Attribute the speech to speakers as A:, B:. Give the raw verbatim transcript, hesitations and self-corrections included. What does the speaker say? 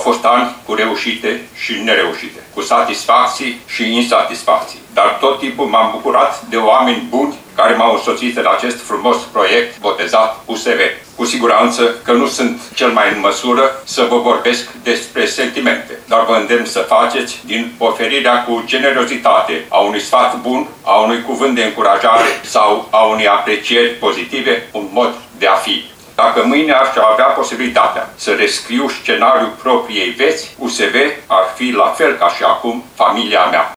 A: fost ani cu reușite și nereușite, cu satisfacții și insatisfacții, dar tot timpul m-am bucurat de oameni buni care m-au însoțit în acest frumos proiect botezat U S V. Cu siguranță că nu sunt cel mai în măsură să vă vorbesc despre sentimente, dar vă îndemn să faceți din oferirea cu generozitate a unui sfat bun, a unui cuvânt de încurajare sau a unei aprecieri pozitive un mod de a fi. Dacă mâine aș avea posibilitatea să rescriu scenariul propriei vieți, U S V ar fi la fel ca și acum familia mea.